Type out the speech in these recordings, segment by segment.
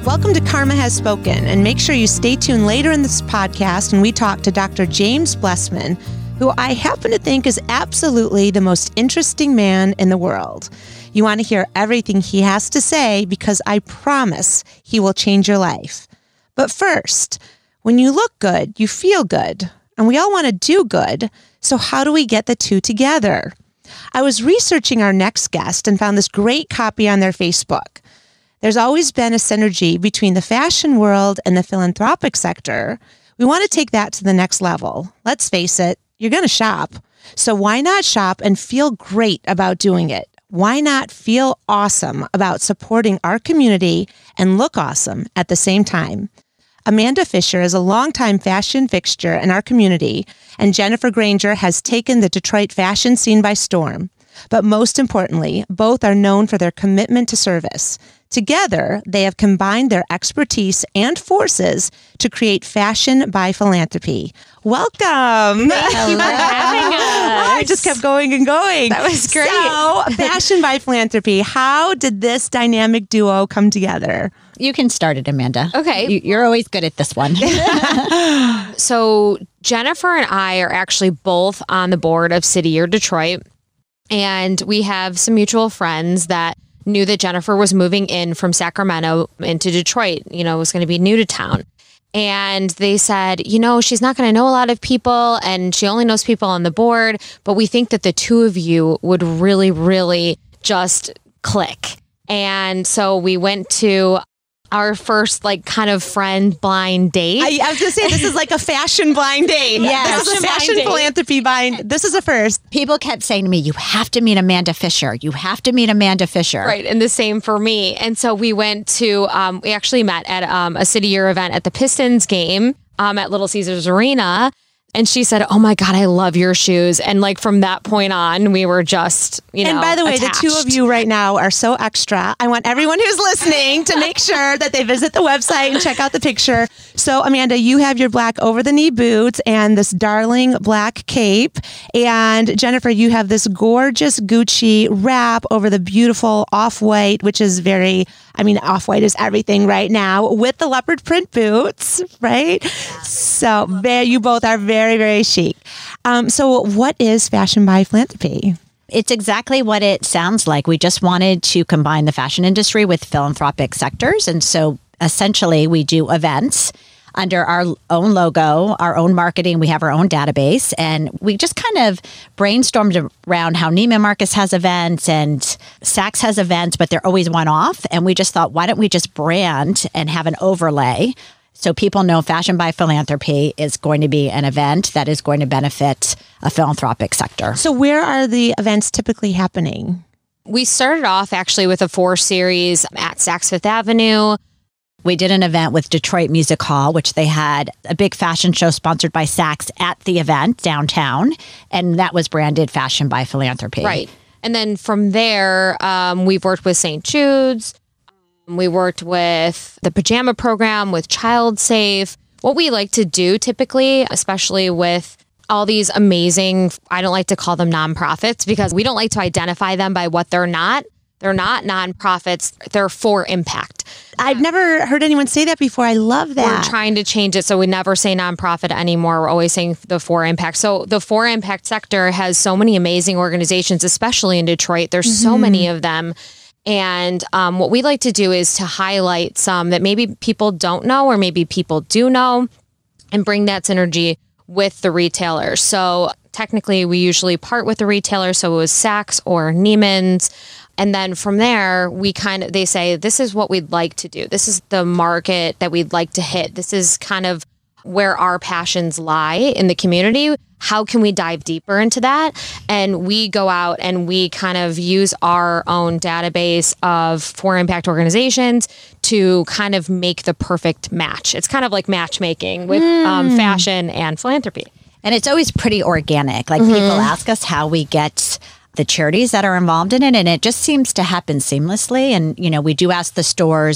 Welcome to Karma Has Spoken, and make sure you stay tuned later in this podcast and we talk to Dr. James Blessman, who I happen to think is absolutely the most interesting man in the world. You want to hear everything he has to say because I promise he will change your life. But first, when you look good, you feel good, and we all want to do good. So how do we get the two together? I was researching our next guest and found this great copy on their Facebook. There's always been a synergy between the fashion world and the philanthropic sector. We want to take that to the next level. Let's face it, you're going to shop. So why not shop and feel great about doing it? Why not feel awesome about supporting our community and look awesome at the same time? Amanda Fisher is a longtime fashion fixture in our community, and Jennifer Granger has taken the Detroit fashion scene by storm. But most importantly, both are known for their commitment to service. Together, they have combined their expertise and forces to create Fashion by Philanthropy. Welcome. Thank you for having us. I just kept going and going. That was great. So, Fashion by Philanthropy, how did this dynamic duo come together? You can start it, Amanda. Okay. You're always good at this one. So Jennifer and I are actually both on the board of City Year Detroit. And we have some mutual friends that knew that Jennifer was moving in from Sacramento into Detroit, was going to be new to town. And they said, she's not going to know a lot of people and she only knows people on the board, but we think that the two of you would really, really just click. And so we went to our first kind of friend blind date. I was going to say this is like a fashion blind date. Yes. This is a fashion philanthropy blind. This is a first. People kept saying to me, you have to meet Amanda Fisher. You have to meet Amanda Fisher. Right. And the same for me. And so we went to, we actually met at a City Year event at the Pistons game at Little Caesars Arena. And she said, oh my God, I love your shoes. And from that point on, we were just, And by the way, attached. the two of you right now are so extra. I want everyone who's listening to make sure that they visit the website and check out the picture. So Amanda, you have your black over the knee boots and this darling black cape. And Jennifer, you have this gorgeous Gucci wrap over the beautiful off-white, which is off-white is everything right now, with the leopard print boots, right? Yeah. So you both are very, very chic. So what is Fashion by Philanthropy? It's exactly what it sounds like. We just wanted to combine the fashion industry with philanthropic sectors. And so essentially we do events under our own logo, our own marketing. We have our own database, and we just kind of brainstormed around how Neiman Marcus has events and Saks has events, but they're always one-off. And we just thought, why don't we just brand and have an overlay so people know Fashion by Philanthropy is going to be an event that is going to benefit a philanthropic sector. So where are the events typically happening? We started off actually with a 4 series at Saks Fifth Avenue. We did an event with Detroit Music Hall, which they had a big fashion show sponsored by Saks at the event downtown. And that was branded Fashion by Philanthropy. Right. And then from there, we've worked with St. Jude's. We worked with the pajama program, with Child Safe. What we like to do typically, especially with all these amazing, I don't like to call them nonprofits because we don't like to identify them by what they're not. They're not nonprofits. They're for impact. I've never heard anyone say that before. I love that. We're trying to change it, so we never say nonprofit anymore. We're always saying the for impact. So the for impact sector has so many amazing organizations, especially in Detroit. There's so many of them. And what we like to do is to highlight some that maybe people don't know or maybe people do know and bring that synergy with the retailers. So technically, we usually part with the retailer. So it was Saks or Neiman's. And then from there, they say, this is what we'd like to do. This is the market that we'd like to hit. This is kind of where our passions lie in the community. How can we dive deeper into that? And we go out and we kind of use our own database of for impact organizations to kind of make the perfect match. It's kind of like matchmaking with fashion and philanthropy. And it's always pretty organic. People ask us how we get the charities that are involved in it, and it just seems to happen seamlessly. And, we do ask the stores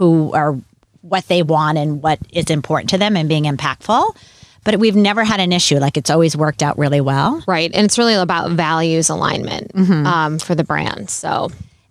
what they want and what is important to them and being impactful. But we've never had an issue. It's always worked out really well. Right. And it's really about values alignment for the brand. So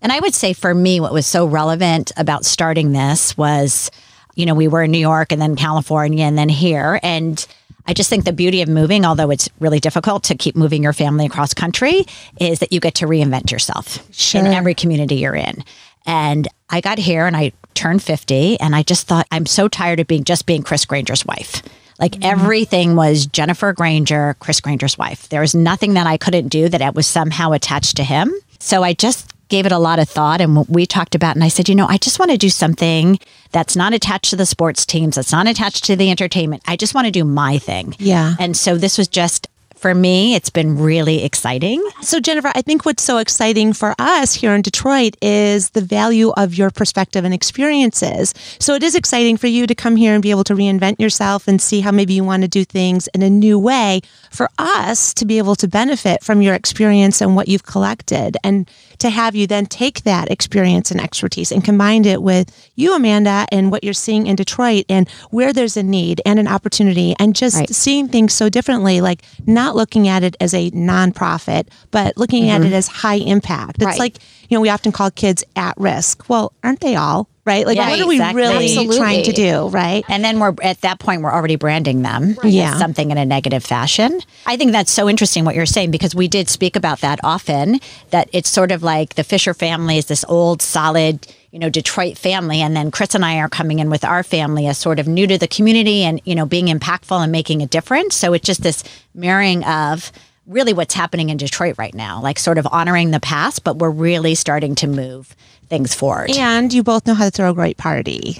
And I would say for me, what was so relevant about starting this was, we were in New York and then California and then here. And I just think the beauty of moving, although it's really difficult to keep moving your family across country, is that you get to reinvent yourself in every community you're in. And I got here and I turned 50 and I just thought, I'm so tired of being Chris Granger's wife. Like everything was Jennifer Granger, Chris Granger's wife. There was nothing that I couldn't do that was somehow attached to him. So I just gave it a lot of thought and we talked about, and I said, I just want to do something that's not attached to the sports teams, that's not attached to the entertainment. I just want to do my thing. Yeah. And so this was just, for me, it's been really exciting. So Jennifer, I think what's so exciting for us here in Detroit is the value of your perspective and experiences. So it is exciting for you to come here and be able to reinvent yourself and see how maybe you want to do things in a new way. For us to be able to benefit from your experience and what you've collected, and to have you then take that experience and expertise and combine it with you, Amanda, and what you're seeing in Detroit and where there's a need and an opportunity and just seeing things so differently, like not looking at it as a nonprofit, but looking at it as high impact. It's like, we often call kids at risk. Well, aren't they all? Right? Like, what are we really trying to do? Right? And then we're at that point, we're already branding them as something in a negative fashion. I think that's so interesting what you're saying, because we did speak about that often, that it's sort of like the Fisher family is this old, solid, Detroit family. And then Chris and I are coming in with our family as sort of new to the community and, being impactful and making a difference. So it's just this mirroring of really what's happening in Detroit right now, like sort of honoring the past, but we're really starting to move things forward. And you both know how to throw a great party,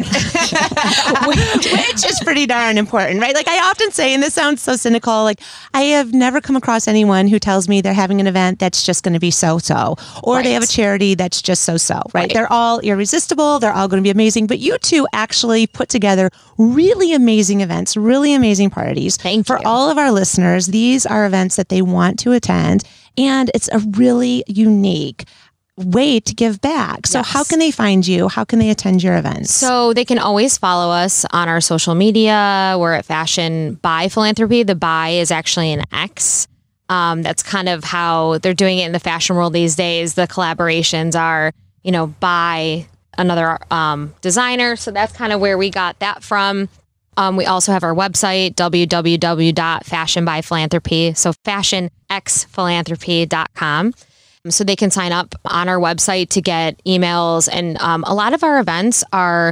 which is pretty darn important, right? Like I often say, and this sounds so cynical, like I have never come across anyone who tells me they're having an event that's just going to be so-so, or they have a charity that's just so-so, right? They're all irresistible. They're all going to be amazing. But you two actually put together really amazing events, really amazing parties. For all of our listeners, these are events that they want to attend. And it's a really unique way to give back. So how can they find you? How can they attend your events? So they can always follow us on our social media. We're at Fashion by Philanthropy. The by is actually an X. That's kind of how they're doing it in the fashion world these days. The collaborations are, by another designer. So that's kind of where we got that from. We also have our website, www.fashionbyphilanthropy. So fashionxphilanthropy.com. So they can sign up on our website to get emails. And a lot of our events are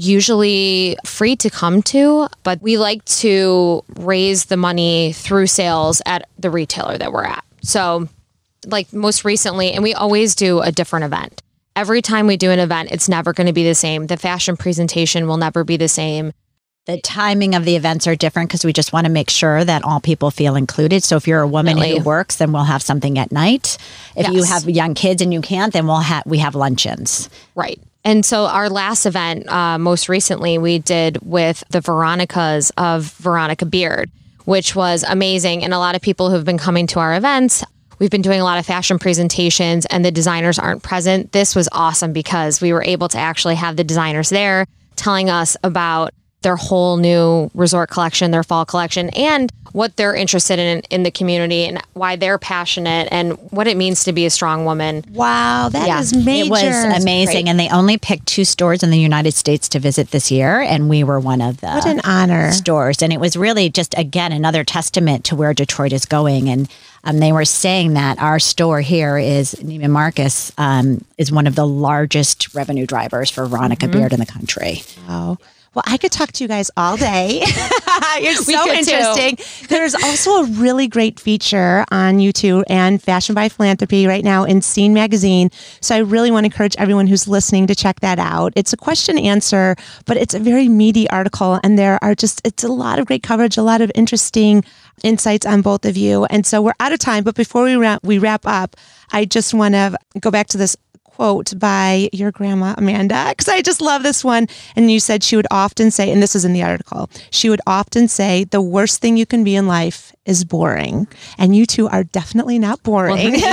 usually free to come to, but we like to raise the money through sales at the retailer that we're at. So like most recently, and we always do a different event. Every time we do an event, it's never going to be the same. The fashion presentation will never be the same. The timing of the events are different because we just want to make sure that all people feel included. So if you're a woman who works, then we'll have something at night. If you have young kids and you can't, then we have luncheons. Right. And so our last event, most recently, we did with the Veronicas of Veronica Beard, which was amazing. And a lot of people who've been coming to our events, we've been doing a lot of fashion presentations and the designers aren't present. This was awesome because we were able to actually have the designers there telling us about their whole new resort collection, their fall collection, and what they're interested in the community and why they're passionate and what it means to be a strong woman. Wow, that is major. It was amazing. And they only picked 2 stores in the United States to visit this year, and we were one of the what an honor stores. And it was really just, again, another testament to where Detroit is going. And they were saying that our store here is, Neiman Marcus, is one of the largest revenue drivers for Veronica Beard in the country. Wow. Well, I could talk to you guys all day. You're so interesting. There's also a really great feature on YouTube and Fashion by Philanthropy right now in Scene Magazine. So I really want to encourage everyone who's listening to check that out. It's a question answer, but it's a very meaty article. And it's a lot of great coverage, a lot of interesting insights on both of you. And so we're out of time. But before we wrap up, I just want to go back to this quote by your grandma, Amanda, because I just love this one. And you said she would often say, and this is in the article, she would often say, the worst thing you can be in life is boring. And you two are definitely not boring. Neither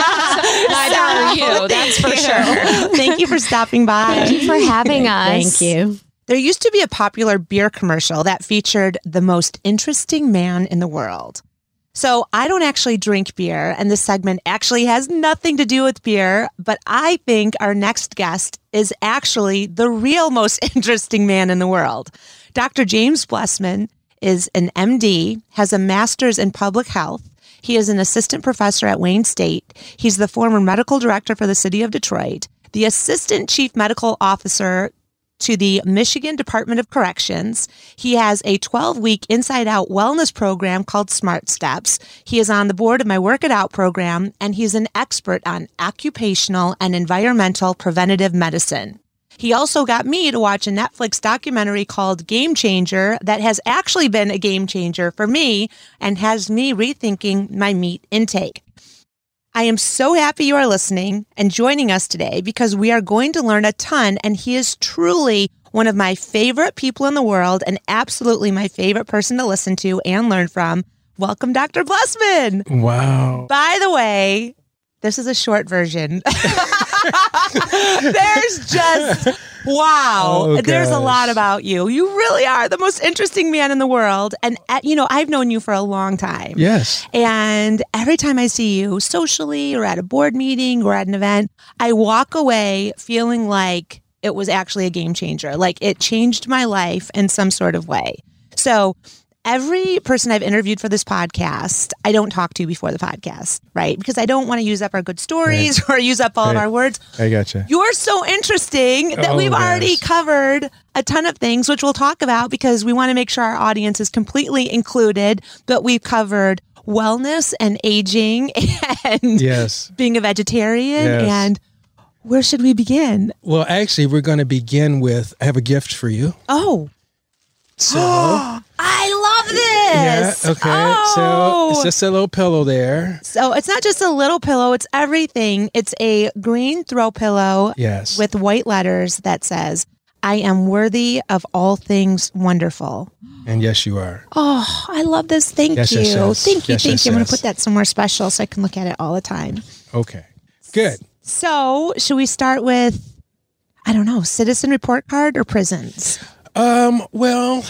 are you, that's for sure. Thank you for stopping by. Thank you for having us. Thank you. There used to be a popular beer commercial that featured the most interesting man in the world. So I don't actually drink beer, and this segment actually has nothing to do with beer, but I think our next guest is actually the real most interesting man in the world. Dr. James Blessman is an MD, has a master's in public health. He is an assistant professor at Wayne State. He's the former medical director for the city of Detroit, the assistant chief medical officer to the Michigan Department of Corrections. He has a 12-week inside-out wellness program called Smart Steps. He is on the board of my Work It Out program, and he's an expert on occupational and environmental preventative medicine. He also got me to watch a Netflix documentary called Game Changer that has actually been a game changer for me and has me rethinking my meat intake. I am so happy you are listening and joining us today because we are going to learn a ton, and he is truly one of my favorite people in the world and absolutely my favorite person to listen to and learn from. Welcome, Dr. Blessman. Wow. By the way, this is a short version. There's just, wow. Oh, there's a gosh. lot about you. You really are the most interesting man in the world. And, I've known you for a long time. Yes. And every time I see you socially or at a board meeting or at an event, I walk away feeling like it was actually a game changer. Like it changed my life in some sort of way. So every person I've interviewed for this podcast, I don't talk to before the podcast, right? Because I don't want to use up our good stories or use up all of our words. I gotcha. You're so interesting that we've already covered a ton of things, which we'll talk about because we want to make sure our audience is completely included. But we've covered wellness and aging and being a vegetarian. And where should we begin? Well, actually, we're going to begin with, I have a gift for you. Oh. So, I love this. Yeah, okay. So it's just a little pillow there. So it's not just a little pillow, it's everything. It's a green throw pillow with white letters that says, I am worthy of all things wonderful. And yes, you are. Oh, I love this. Thank you. Thank you. Yes, I'm going to put that somewhere special so I can look at it all the time. Okay, good. So should we start with, I don't know, citizen report card or prisons? Well,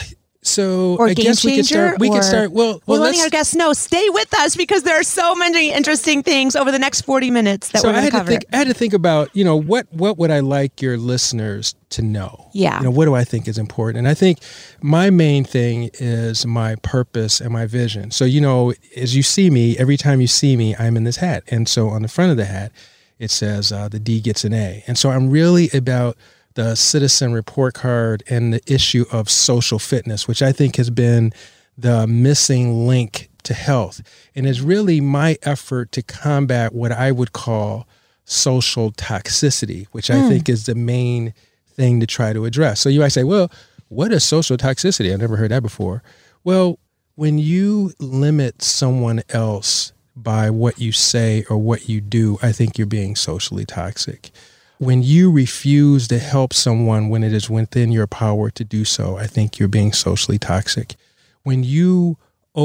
so or I guess we can start. Well, letting our guests know, stay with us because there are so many interesting things over the next 40 minutes that we're going to cover. I had to think about, what would I like your listeners to know? Yeah. What do I think is important? And I think my main thing is my purpose and my vision. So, as you see me, every time you see me, I'm in this hat. And so on the front of the hat, it says the D gets an A. And so I'm really about the citizen report card and the issue of social fitness, which I think has been the missing link to health. And it's really my effort to combat what I would call social toxicity, which I think is the main thing to try to address. So you might say, well, what is social toxicity? I've never heard that before. Well, when you limit someone else by what you say or what you do, I think you're being socially toxic. When you refuse to help someone when it is within your power to do so, I think you're being socially toxic. When you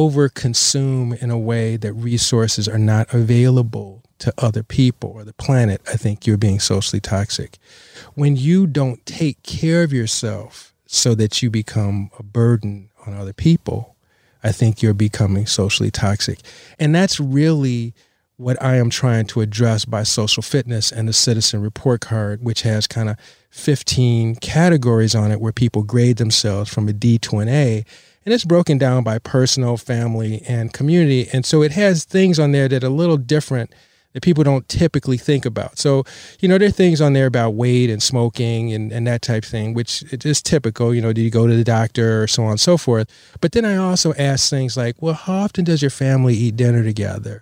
overconsume in a way that resources are not available to other people or the planet, I think you're being socially toxic. When you don't take care of yourself so that you become a burden on other people, I think you're becoming socially toxic. And that's really what I am trying to address by social fitness and the citizen report card, which has kind of 15 categories on it where people grade themselves from a D to an A. And it's broken down by personal, family, and community. And so it has things on there that are a little different that people don't typically think about. So, there are things on there about weight and smoking and that type of thing, which is typical. Do you go to the doctor or so on and so forth? But then I also ask things like, well, how often does your family eat dinner together?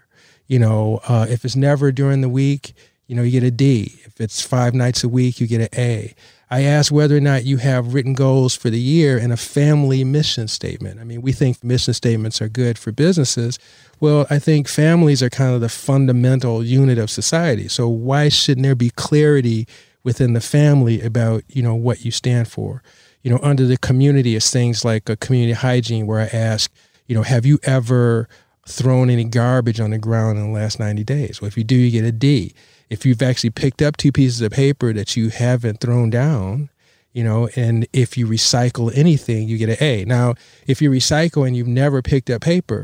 If it's never during the week, you get a D. If it's 5 nights a week, you get an A. I ask whether or not you have written goals for the year and a family mission statement. I mean, we think mission statements are good for businesses. Well, I think families are kind of the fundamental unit of society. So why shouldn't there be clarity within the family about, what you stand for? Under the community is things like a community hygiene where I ask, have you ever thrown any garbage on the ground in the last 90 days? Well, if you do, you get a D. If you've actually picked up 2 pieces of paper that you haven't thrown down, and if you recycle anything, you get an A. Now, if you recycle and you've never picked up paper,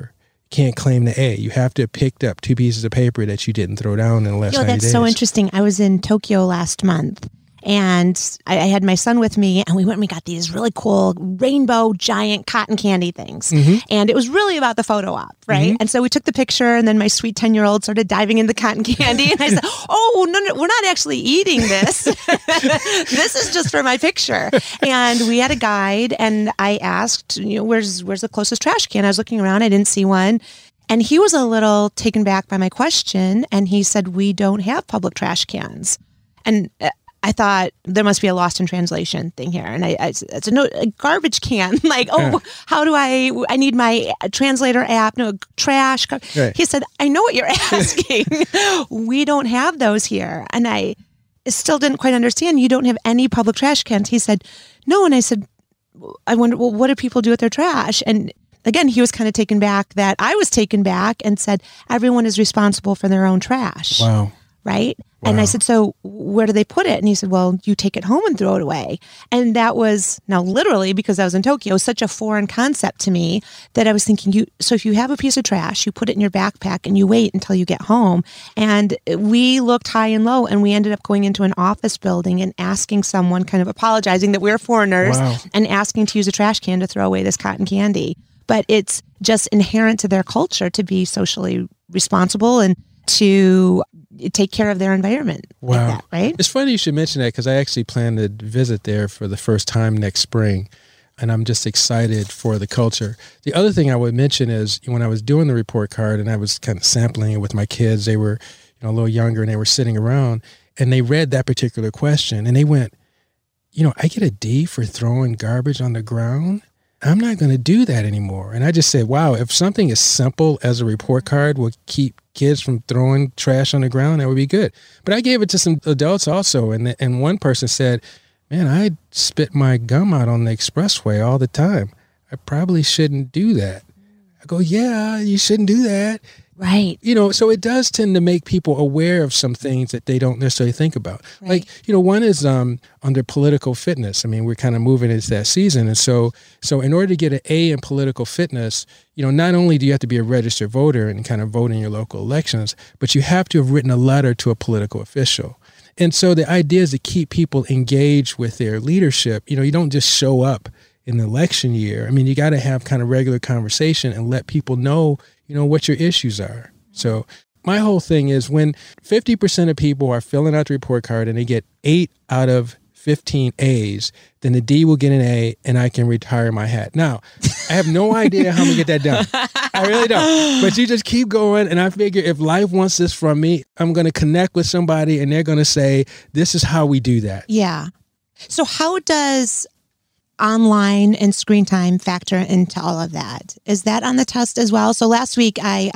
can't claim the A. You have to have picked up 2 pieces of paper that you didn't throw down in the last 90 days. That's so interesting. I was in Tokyo last month, and I had my son with me, and we went and we got these really cool rainbow giant cotton candy things. And it was really about the photo op, right? And so we took the picture, and then my sweet 10-year-old started diving into cotton candy. And I said, oh, no, we're not actually eating this. This is just for my picture. And we had a guide, and I asked, where's the closest trash can? I was looking around. I didn't see one. And he was a little taken back by my question. And he said, we don't have public trash cans. And I thought there must be a lost in translation thing here. And I said, no, a garbage can. Like, how do I need my translator app. No, trash. Right. He said, I know what you're asking. We don't have those here. And I still didn't quite understand. You don't have any public trash cans. He said, no. And I said, I wonder, well, what do people do with their trash? And again, he was kind of taken back that I was taken back and said, everyone is responsible for their own trash. Wow. Right? Wow. And I said, so where do they put it? And he said, well, you take it home and throw it away. And that was, now literally, because I was in Tokyo, such a foreign concept to me that I was thinking, so if you have a piece of trash, you put it in your backpack and you wait until you get home. And we looked high and low, and we ended up going into an office building and asking someone, kind of apologizing that we're foreigners, and asking to use a trash can to throw away this cotton candy. But it's just inherent to their culture to be socially responsible and to take care of their environment. Wow. Like that, right? It's funny you should mention that, because I actually plan to visit there for the first time next spring, and I'm just excited for the culture. The other thing I would mention is when I was doing the report card and I was kind of sampling it with my kids, they were a little younger and they were sitting around, and they read that particular question and they went, I get a D for throwing garbage on the ground. I'm not going to do that anymore. And I just said, wow, if something as simple as a report card will keep kids from throwing trash on the ground, that would be good. But I gave it to some adults also. And one person said, man, I spit my gum out on the expressway all the time. I probably shouldn't do that. I go, yeah, you shouldn't do that. Right. So it does tend to make people aware of some things that they don't necessarily think about. Right. Like, one is under political fitness. I mean, we're kind of moving into that season. And so in order to get an A in political fitness, not only do you have to be a registered voter and kind of vote in your local elections, but you have to have written a letter to a political official. And so the idea is to keep people engaged with their leadership. You don't just show up in the election year. I mean, you got to have kind of regular conversation and let people know, what your issues are. So my whole thing is when 50% of people are filling out the report card and they get 8 out of 15 A's, then the D will get an A and I can retire my hat. Now, I have no idea how I'm going to get that done. I really don't. But you just keep going. And I figure if life wants this from me, I'm going to connect with somebody and they're going to say, this is how we do that. Yeah. So how does online and screen time factor into all of that? Is that on the test as well? So last week,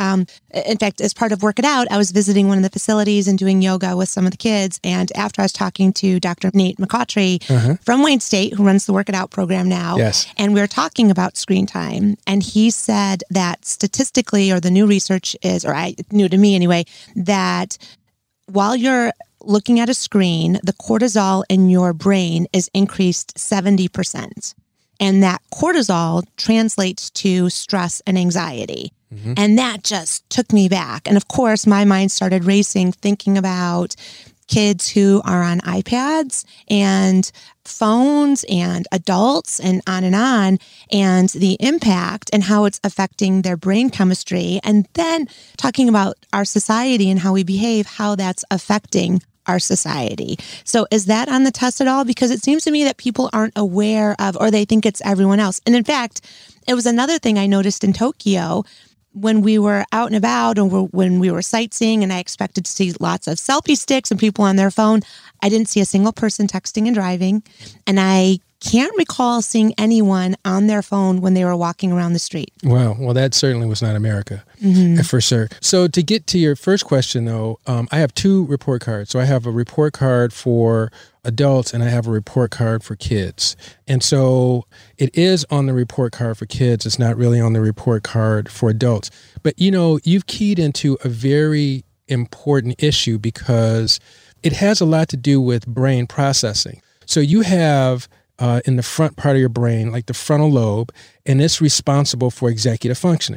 in fact, as part of Work It Out, I was visiting one of the facilities and doing yoga with some of the kids. And after I was talking to Dr. Nate McCautry from Wayne State, who runs the Work It Out program now, and we were talking about screen time. And he said that statistically, or the new research is, or new to me anyway, that while you're looking at a screen, the cortisol in your brain is increased 70%. And that cortisol translates to stress and anxiety. And that just took me back. And of course, my mind started racing, thinking about kids who are on iPads and phones and adults and on, and the impact and how it's affecting their brain chemistry. And then talking about our society and how we behave, how that's affecting our society. So is that on the test at all? Because it seems to me that people aren't aware of, or they think it's everyone else. And in fact, it was another thing I noticed in Tokyo when we were out and about, or when we were sightseeing, and I expected to see lots of selfie sticks and people on their phone. I didn't see a single person texting and driving. And I can't recall seeing anyone on their phone when they were walking around the street. Wow. Well, that certainly was not America, for sure. So to get to your first question, though, I have 2 report cards. So I have a report card for adults and I have a report card for kids. And so it is on the report card for kids. It's not really on the report card for adults. But, you've keyed into a very important issue because it has a lot to do with brain processing. So you have in the front part of your brain, like the frontal lobe, and it's responsible for executive functioning.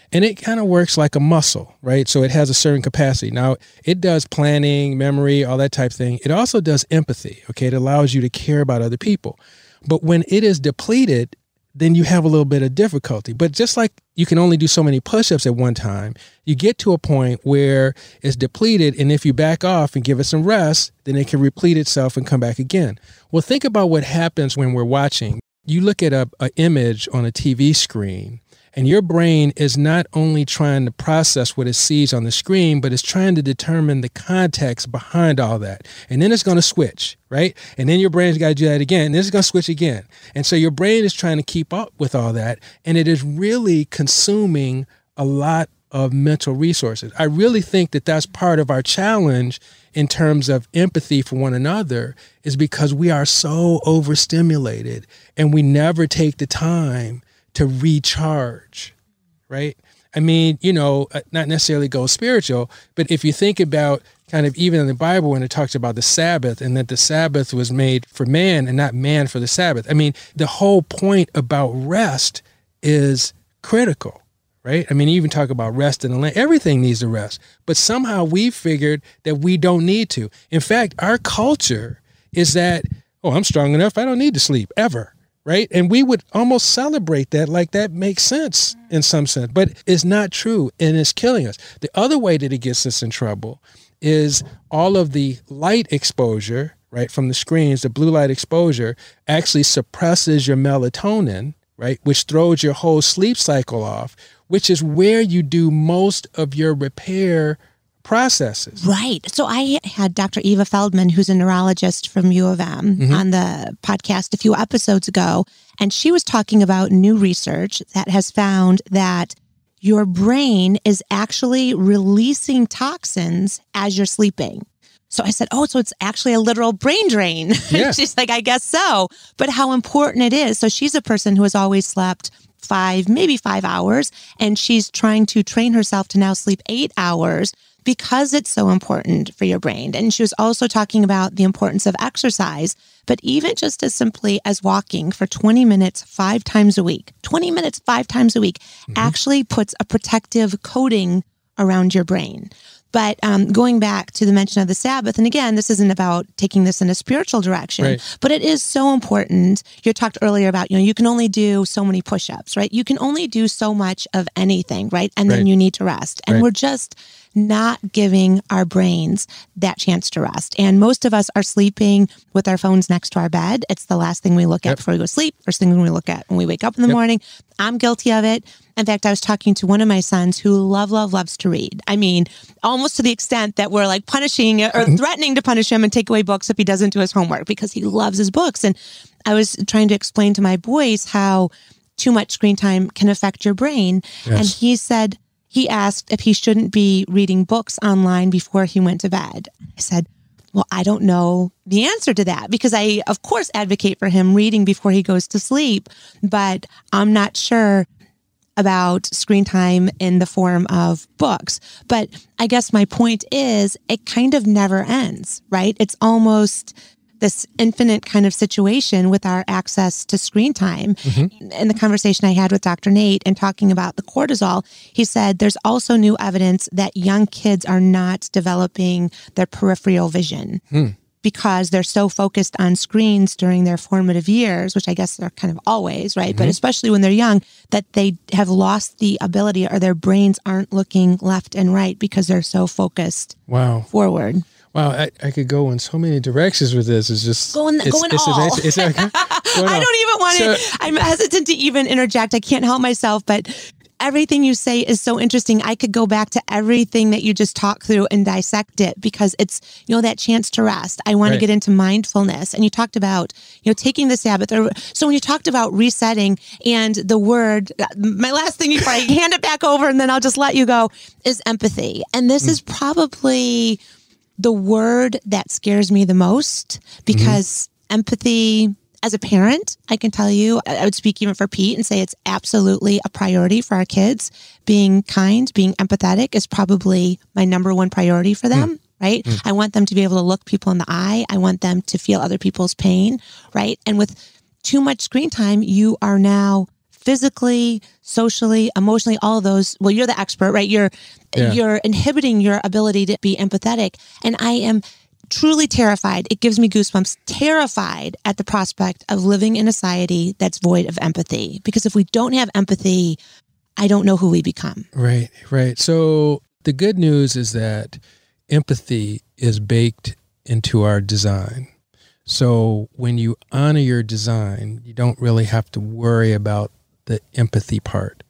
And it kind of works like a muscle, right? So it has a certain capacity. Now, it does planning, memory, all that type of thing. It also does empathy, okay? It allows you to care about other people. But when it is depleted, then you have a little bit of difficulty. But just like you can only do so many push-ups at one time, you get to a point where it's depleted, and if you back off and give it some rest, then it can replete itself and come back again. Well, think about what happens when we're watching. You look at an image on a TV screen, and your brain is not only trying to process what it sees on the screen, but it's trying to determine the context behind all that. And then it's going to switch, right? And then your brain's got to do that again. And then it's going to switch again. And so your brain is trying to keep up with all that. And it is really consuming a lot of mental resources. I really think that that's part of our challenge in terms of empathy for one another, is because we are so overstimulated and we never take the time to recharge, right? I mean, not necessarily go spiritual, but if you think about kind of even in the Bible when it talks about the Sabbath and that the Sabbath was made for man and not man for the Sabbath. I mean, the whole point about rest is critical, right? I mean, you even talk about rest in the land. Everything needs to rest, but somehow we figured that we don't need to. In fact, our culture is that, I'm strong enough. I don't need to sleep ever. Right. And we would almost celebrate that, like that makes sense in some sense, but it's not true. And it's killing us. The other way that it gets us in trouble is all of the light exposure, right, from the screens. The blue light exposure actually suppresses your melatonin, right, which throws your whole sleep cycle off, which is where you do most of your repair processes. Right. So I had Dr. Eva Feldman, who's a neurologist from U of M, on the podcast a few episodes ago, and she was talking about new research that has found that your brain is actually releasing toxins as you're sleeping. So I said, so it's actually a literal brain drain. Yeah. She's like, I guess so. But how important it is. So she's a person who has always slept 5 hours, and she's trying to train herself to now sleep 8 hours because it's so important for your brain. And she was also talking about the importance of exercise, but even just as simply as walking for 20 minutes 5 times a week, 20 minutes 5 times a week actually puts a protective coating around your brain. But going back to the mention of the Sabbath, and again, this isn't about taking this in a spiritual direction, right, but it is so important. You talked earlier about, you can only do so many push-ups, right? You can only do so much of anything, right? And then you need to rest. And we're just not giving our brains that chance to rest. And most of us are sleeping with our phones next to our bed. It's the last thing we look at before we go to sleep, first thing we look at when we wake up in the morning. I'm guilty of it. In fact, I was talking to one of my sons who loves to read. I mean, almost to the extent that we're like punishing or threatening to punish him and take away books if he doesn't do his homework because he loves his books. And I was trying to explain to my boys how too much screen time can affect your brain. Yes. And he asked if he shouldn't be reading books online before he went to bed. I said, well, I don't know the answer to that because I, of course, advocate for him reading before he goes to sleep, but I'm not sure about screen time in the form of books. But I guess my point is it kind of never ends, right? It's almost this infinite kind of situation with our access to screen time. In the conversation I had with Dr. Nate and talking about the cortisol, he said there's also new evidence that young kids are not developing their peripheral vision because they're so focused on screens during their formative years, which I guess they're kind of always, right? But especially when they're young, that they have lost the ability or their brains aren't looking left and right because they're so focused forward. Wow, I could go in so many directions with this. It's just going all. I don't even want to. I'm hesitant to even interject. I can't help myself, but everything you say is so interesting. I could go back to everything that you just talked through and dissect it because it's, that chance to rest. I want to get into mindfulness. And you talked about, taking the Sabbath. So when you talked about resetting and the word, my last thing before I hand it back over and then I'll just let you go is empathy. And this is probably the word that scares me the most because empathy, as a parent, I can tell you, I would speak even for Pete and say it's absolutely a priority for our kids. Being kind, being empathetic is probably my number one priority for them, right? I want them to be able to look people in the eye. I want them to feel other people's pain, right? And with too much screen time, you are now physically, socially, emotionally, all of those. Well, you're the expert, right? You're inhibiting your ability to be empathetic. And I am truly terrified. It gives me goosebumps, terrified at the prospect of living in a society that's void of empathy. Because if we don't have empathy, I don't know who we become. Right. So the good news is that empathy is baked into our design. So when you honor your design, you don't really have to worry about the empathy part.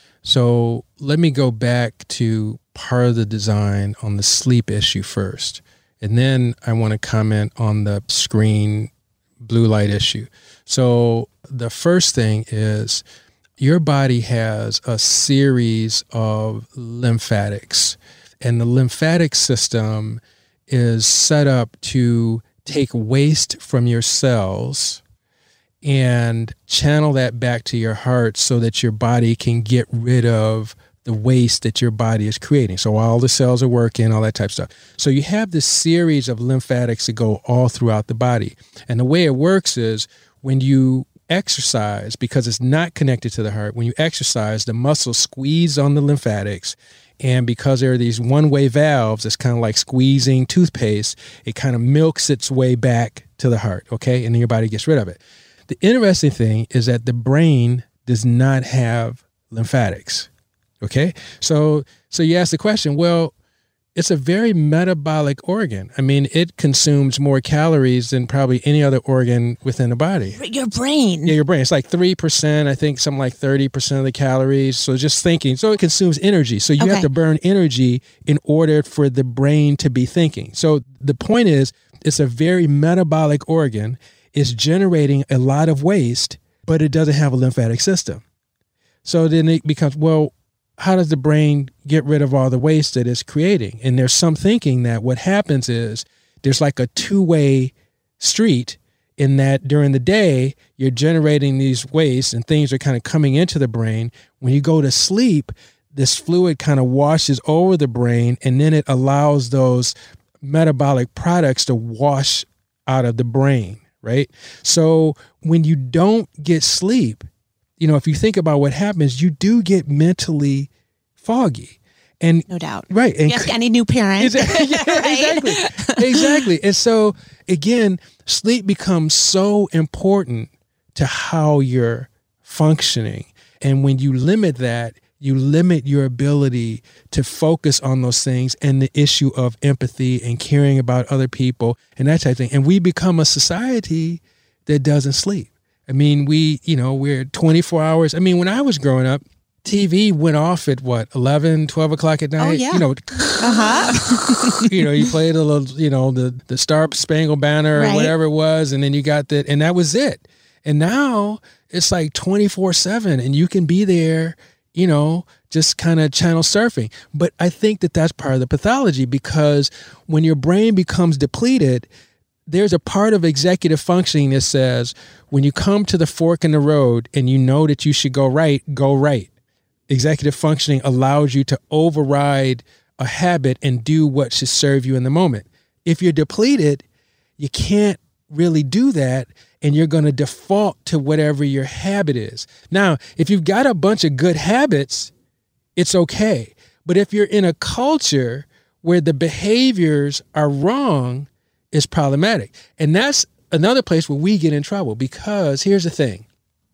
So let me go back to part of the design on the sleep issue first. And then I want to comment on the screen blue light issue. So the first thing is your body has a series of lymphatics, and the lymphatic system is set up to take waste from your cells and channel that back to your heart so that your body can get rid of the waste that your body is creating. So all the cells are working, all that type of stuff. So you have this series of lymphatics that go all throughout the body. And the way it works is when you exercise, because it's not connected to the heart, when you exercise, the muscles squeeze on the lymphatics. And because there are these one-way valves, it's kind of like squeezing toothpaste, it kind of milks its way back to the heart, okay? And then your body gets rid of it. The interesting thing is that the brain does not have lymphatics. Okay, so you ask the question, well, it's a very metabolic organ. I mean, it consumes more calories than probably any other organ within the body. Your brain. Yeah, your brain. It's like 3%, I think something like 30% of the calories. So just thinking, so it consumes energy. So you have to burn energy in order for the brain to be thinking. So the point is, it's a very metabolic organ. It's generating a lot of waste, but it doesn't have a lymphatic system. So then it becomes, well, how does the brain get rid of all the waste that it's creating? And there's some thinking that what happens is there's like a two-way street in that during the day, you're generating these wastes and things are kind of coming into the brain. When you go to sleep, this fluid kind of washes over the brain and then it allows those metabolic products to wash out of the brain, right? So when you don't get sleep, you know, if you think about what happens, you do get mentally foggy. And no doubt. Right. And ask any new parent. Exactly. And so, again, sleep becomes so important to how you're functioning. And when you limit that, you limit your ability to focus on those things and the issue of empathy and caring about other people and that type of thing. And we become a society that doesn't sleep. I mean, we're 24 hours. I mean, when I was growing up, TV went off at 11, 12 o'clock at night. Oh, yeah. You played a little, the Star Spangled Banner or whatever it was. And then you got that, and that was it. And now it's like 24/7 and you can be there, just kind of channel surfing. But I think that that's part of the pathology because when your brain becomes depleted, there's a part of executive functioning that says when you come to the fork in the road and you know that you should go right, go right. Executive functioning allows you to override a habit and do what should serve you in the moment. If you're depleted, you can't really do that and you're going to default to whatever your habit is. Now, if you've got a bunch of good habits, it's okay. But if you're in a culture where the behaviors are wrong, is problematic. And that's another place where we get in trouble because here's the thing.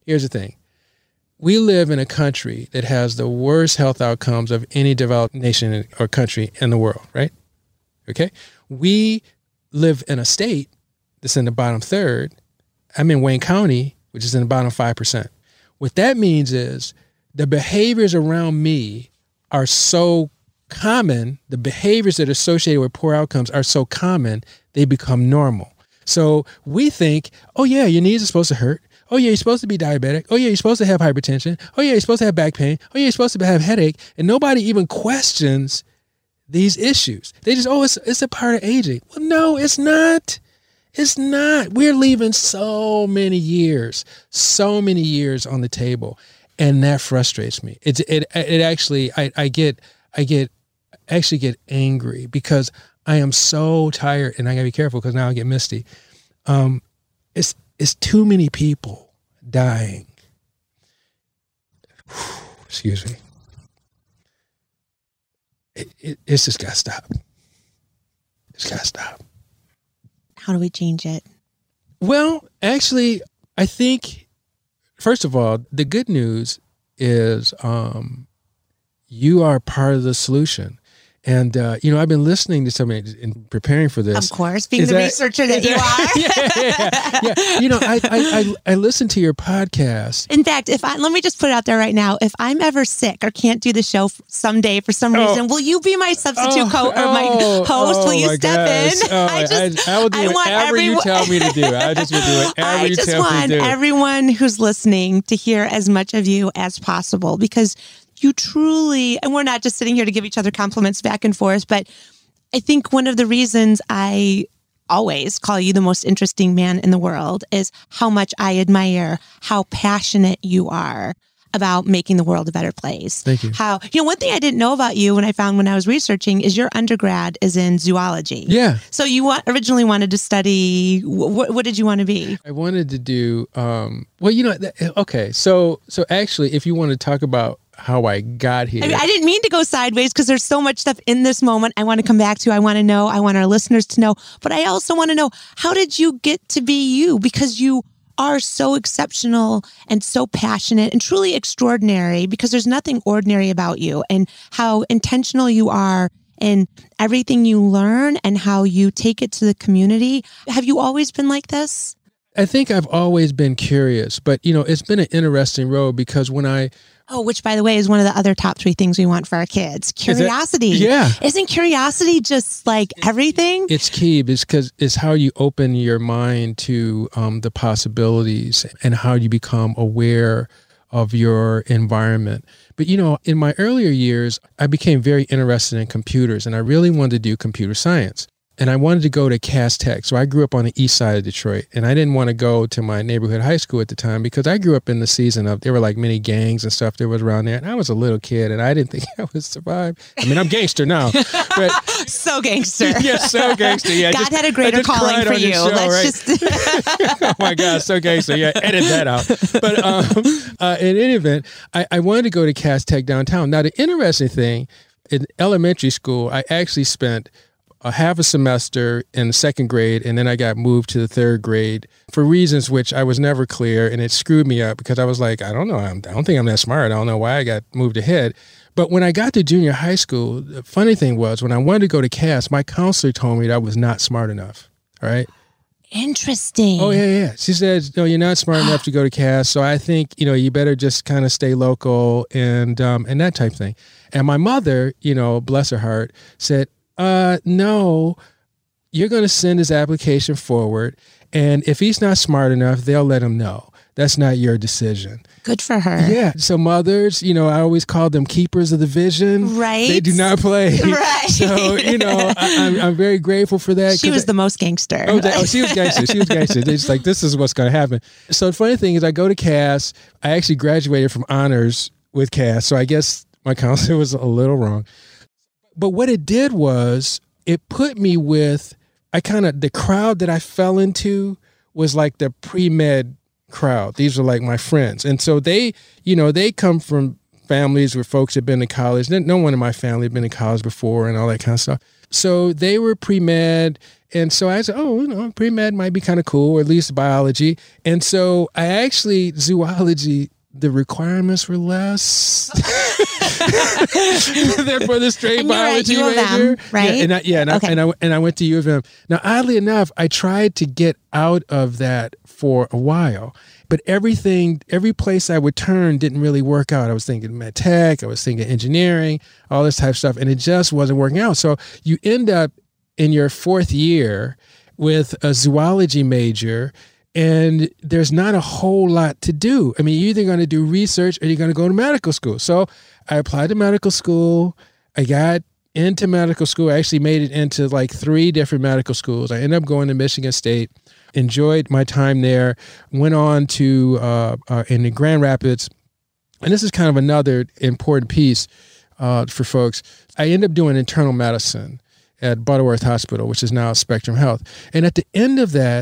We live in a country that has the worst health outcomes of any developed nation or country in the world, right? Okay. We live in a state that's in the bottom third. I'm in Wayne County, which is in the bottom 5%. What that means is the behaviors around me are so common, the behaviors that are associated with poor outcomes are so common, they become normal. So we think, oh yeah, your knees are supposed to hurt. Oh yeah, you're supposed to be diabetic. Oh yeah, you're supposed to have hypertension. Oh yeah, you're supposed to have back pain. Oh yeah, you're supposed to have headache. And nobody even questions these issues. They just, it's a part of aging. Well, no, it's not. It's not. We're leaving so many years on the table. And that frustrates me. It actually, I get angry because I am so tired, and I gotta be careful because now I get misty. It's too many people dying excuse me. It's just got to stop. It's got to stop. How do we change it? Well, actually, I think, first of all, the good news is you are part of the solution. And, I've been listening to somebody and preparing for this. Of course, being the researcher that you are. Yeah. I listen to your podcast. In fact, let me just put it out there right now. If I'm ever sick or can't do the show someday for some reason, will you be my substitute my host? Will you step in? I will do whatever you tell me to do. I just will do whatever you tell me to do. I just want everyone who's listening to hear as much of you as possible, because you truly, and we're not just sitting here to give each other compliments back and forth, but I think one of the reasons I always call you the most interesting man in the world is how much I admire how passionate you are about making the world a better place. Thank you. One thing I didn't know about you when I was researching is your undergrad is in zoology. Yeah. So you originally wanted to study, what did you want to be? I wanted to do, okay. So actually, if you want to talk about how I got here. I didn't mean to go sideways because there's so much stuff in this moment I want to come back to. I want to know. I want our listeners to know. But I also want to know, how did you get to be you? Because you are so exceptional and so passionate and truly extraordinary, because there's nothing ordinary about you, and how intentional you are in everything you learn and how you take it to the community. Have you always been like this? I think I've always been curious, but it's been an interesting road, because when which, by the way, is one of the other top 3 things we want for our kids. Curiosity. Yeah. Isn't curiosity just like everything? It's key, because it's how you open your mind to the possibilities and how you become aware of your environment. But, in my earlier years, I became very interested in computers, and I really wanted to do computer science. And I wanted to go to Cass Tech. So I grew up on the east side of Detroit, and I didn't want to go to my neighborhood high school at the time, because I grew up in the season of, there were like many gangs and stuff that was around there. And I was a little kid, and I didn't think I would survive. I mean, I'm gangster now. But so gangster. Yeah, so gangster. Yeah, God had a greater calling for you. Oh my God, so gangster. Yeah, edit that out. But in any event, I wanted to go to Cass Tech downtown. Now, the interesting thing, in elementary school, I actually spent a half a semester in the second grade, and then I got moved to the third grade for reasons which I was never clear, and it screwed me up, because I was like, I don't know, I don't think I'm that smart. I don't know why I got moved ahead. But when I got to junior high school, the funny thing was, when I wanted to go to Cass, my counselor told me that I was not smart enough. All right. Interesting. Oh, yeah. She said, no, you're not smart enough to go to Cass, so I think, you better just kind of stay local and that type of thing. And my mother, bless her heart, said, no, you're going to send his application forward, and if he's not smart enough, they'll let him know. That's not your decision. Good for her. Yeah. So mothers, I always call them keepers of the vision. Right. They do not play. Right. So, I'm very grateful for that. She was the most gangster. She was gangster. She was gangster. They're just like, this is what's going to happen. So the funny thing is, I go to Cass. I actually graduated from honors with Cass. So I guess my counselor was a little wrong. But what it did was, it put me with, the crowd that I fell into was like the pre-med crowd. These are like my friends. And so they come from families where folks had been to college. No one in my family had been to college before and all that kind of stuff. So they were pre-med. And so I said, pre-med might be kind of cool, or at least biology. And so zoology, the requirements were less. Therefore, the straight biology major, right? And I went to U of M. Now, oddly enough, I tried to get out of that for a while, but every place I would turn didn't really work out. I was thinking med tech, I was thinking engineering, all this type of stuff, and it just wasn't working out. So you end up in your 4th year with a zoology major, and there's not a whole lot to do. I mean, you're either going to do research or you're going to go to medical school. So I applied to medical school. I got into medical school. I actually made it into like 3 different medical schools. I ended up going to Michigan State, enjoyed my time there, went on to in the Grand Rapids. And this is kind of another important piece for folks. I ended up doing internal medicine at Butterworth Hospital, which is now Spectrum Health. And at the end of that,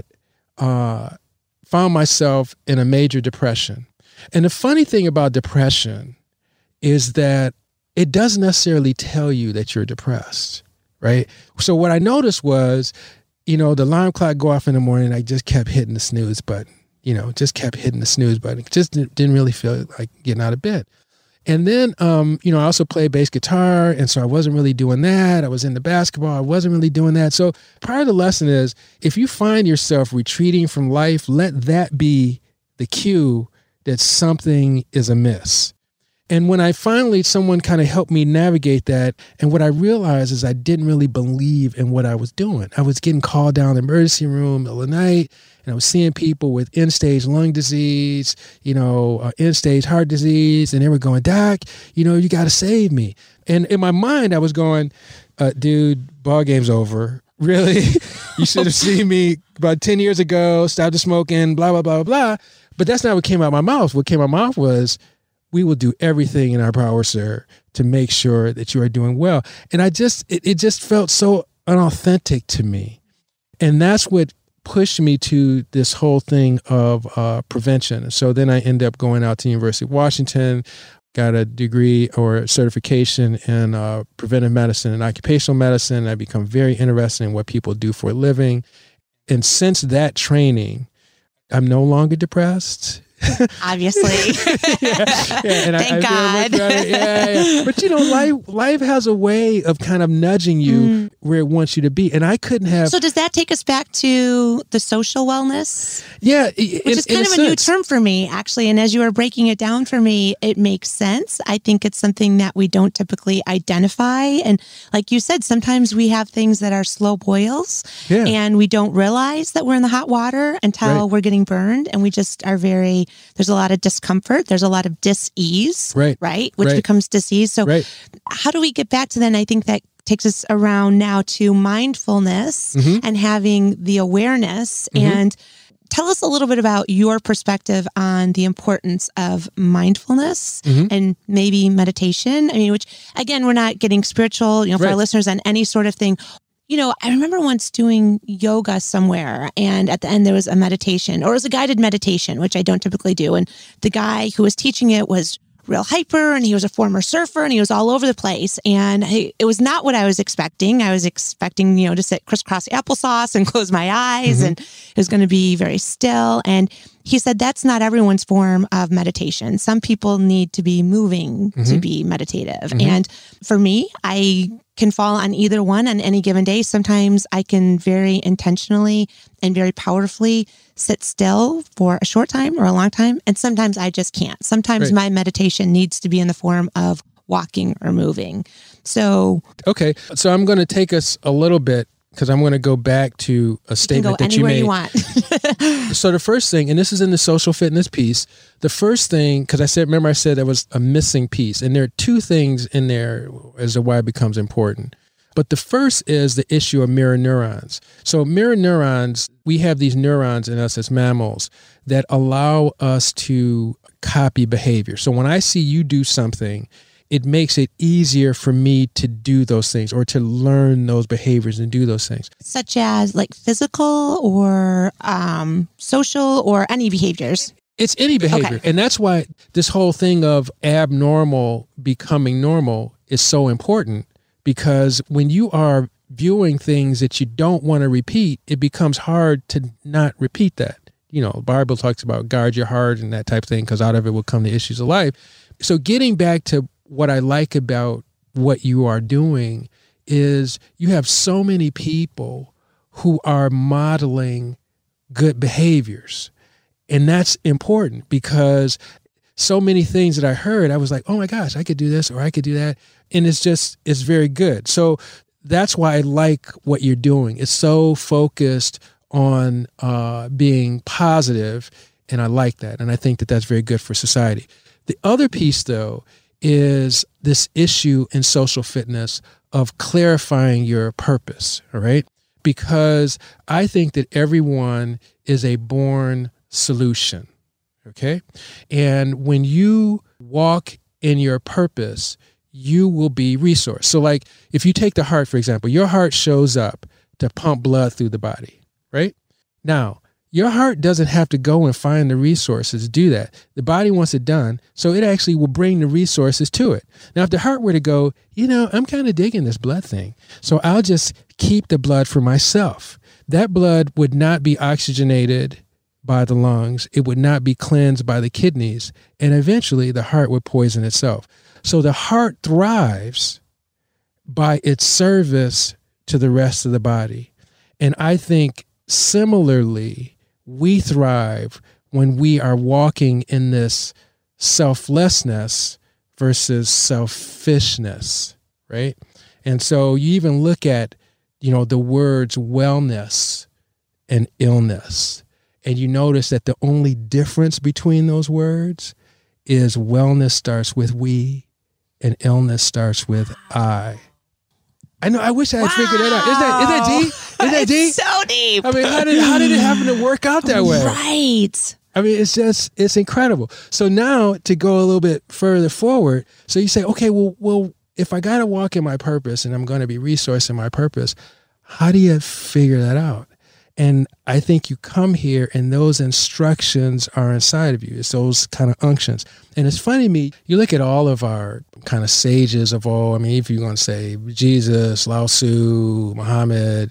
found myself in a major depression. And the funny thing about depression is that it doesn't necessarily tell you that you're depressed, right? So what I noticed was, the alarm clock go off in the morning. I just kept hitting the snooze button, just kept hitting the snooze button. Just didn't really feel like getting out of bed. And then, I also play bass guitar. And so I wasn't really doing that. I was into basketball. I wasn't really doing that. So part of the lesson is, if you find yourself retreating from life, let that be the cue that something is amiss. And when someone kind of helped me navigate that, and what I realized is I didn't really believe in what I was doing. I was getting called down to the emergency room middle of the night, and I was seeing people with end-stage lung disease, end-stage heart disease, and they were going, "Doc, you got to save me." And in my mind, I was going, dude, ball game's over. Really? You should have seen me about 10 years ago, stopped smoking, blah, blah, blah, blah. But that's not what came out of my mouth. What came out of my mouth was, "We will do everything in our power, sir, to make sure that you are doing well." And it just felt so unauthentic to me. And that's what pushed me to this whole thing of prevention. So then I ended up going out to the University of Washington, got a degree or certification in preventive medicine and occupational medicine. I become very interested in what people do for a living. And since that training, I'm no longer depressed. Obviously. And Thank God. But life has a way of kind of nudging you where it wants you to be. And I couldn't have. So does that take us back to the social wellness? Yeah. Which is kind of a new term for me, actually. And as you were breaking it down for me, it makes sense. I think it's something that we don't typically identify. And like you said, sometimes we have things that are slow boils and we don't realize that we're in the hot water until we're getting burned. And we just are there's a lot of discomfort. There's a lot of dis-ease, right? Which becomes dis-ease. So how do we get back to that? And I think that takes us around now to mindfulness and having the awareness. And tell us a little bit about your perspective on the importance of mindfulness and maybe meditation. I mean, which again, we're not getting spiritual, for our listeners on any sort of thing. I remember once doing yoga somewhere, and at the end there was a meditation, or it was a guided meditation, which I don't typically do. And the guy who was teaching it was real hyper, and he was a former surfer, and he was all over the place. And it was not what I was expecting. I was expecting, to sit crisscross applesauce and close my eyes, and it was going to be very still. And he said, that's not everyone's form of meditation. Some people need to be moving to be meditative. And for me, I can fall on either one on any given day. Sometimes I can very intentionally and very powerfully sit still for a short time or a long time. And sometimes I just can't. Sometimes my meditation needs to be in the form of walking or moving. So, okay. So I'm going to take us a little bit, because I'm going to go back to a statement that you made. You want. So the first thing, and this is in the social fitness piece, the first thing, because I said there was a missing piece, and there are two things in there as to why it becomes important. But the first is the issue of mirror neurons. So mirror neurons, we have these neurons in us as mammals that allow us to copy behavior. So when I see you do something, it makes it easier for me to do those things or to learn those behaviors and do those things. Such as like physical or social or any behaviors? It's any behavior. Okay. And that's why this whole thing of abnormal becoming normal is so important, because when you are viewing things that you don't want to repeat, it becomes hard to not repeat that. The Bible talks about guard your heart and that type of thing, because out of it will come the issues of life. So getting back to what I like about what you are doing is you have so many people who are modeling good behaviors. And that's important, because so many things that I heard, I was like, oh my gosh, I could do this or I could do that. And it's very good. So that's why I like what you're doing. It's so focused on being positive, and I like that. And I think that that's very good for society. The other piece, though, is this issue in social fitness of clarifying your purpose, all right? Because I think that everyone is a born solution, okay? And when you walk in your purpose, you will be resourced. So like if you take the heart, for example, your heart shows up to pump blood through the body, right? Now, Your heart doesn't have to go and find the resources to do that. The body wants it done, so it actually will bring the resources to it. Now, if the heart were to go, I'm kind of digging this blood thing, so I'll just keep the blood for myself. That blood would not be oxygenated by the lungs. It would not be cleansed by the kidneys, and eventually the heart would poison itself. So the heart thrives by its service to the rest of the body. And I think similarly, we thrive when we are walking in this selflessness versus selfishness, right? And so you even look at, the words wellness and illness, and you notice that the only difference between those words is wellness starts with we and illness starts with I. I know. I wish I had figured that out. Is that deep? Is that deep? So deep. I mean, how did it happen to work out that way? Right. I mean, it's incredible. So now to go a little bit further forward, so you say, okay, well, if I got to walk in my purpose and I'm going to be resourcing my purpose, how do you figure that out? And I think you come here and those instructions are inside of you. It's those kind of unctions. And it's funny to me, you look at all of our kind of sages of all, I mean, if you're going to say Jesus, Lao Tzu, Muhammad,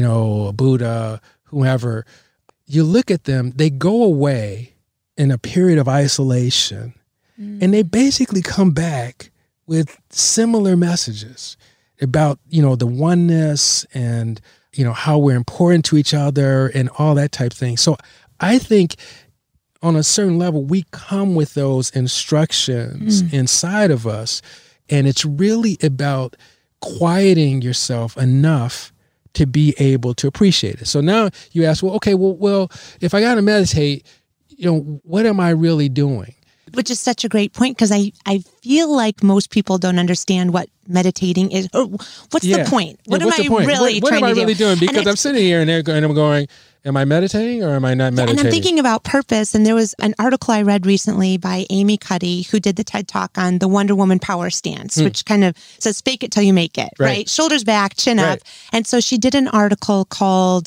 Buddha, whoever, you look at them, they go away in a period of isolation and they basically come back with similar messages about, the oneness and how we're important to each other and all that type of thing. So I think on a certain level, we come with those instructions inside of us. And it's really about quieting yourself enough to be able to appreciate it. So now you ask, well, okay, well, if I got to meditate, what am I really doing? Which is such a great point, because I feel like most people don't understand what meditating is. Or what's the point? What am I really what trying am I to really do? doing? Because I'm sitting here and I'm going, am I meditating or am I not meditating? And I'm thinking about purpose. And there was an article I read recently by Amy Cuddy, who did the TED Talk on the Wonder Woman power stance, which kind of says, fake it till you make it, right? Shoulders back, chin up. And so she did an article called,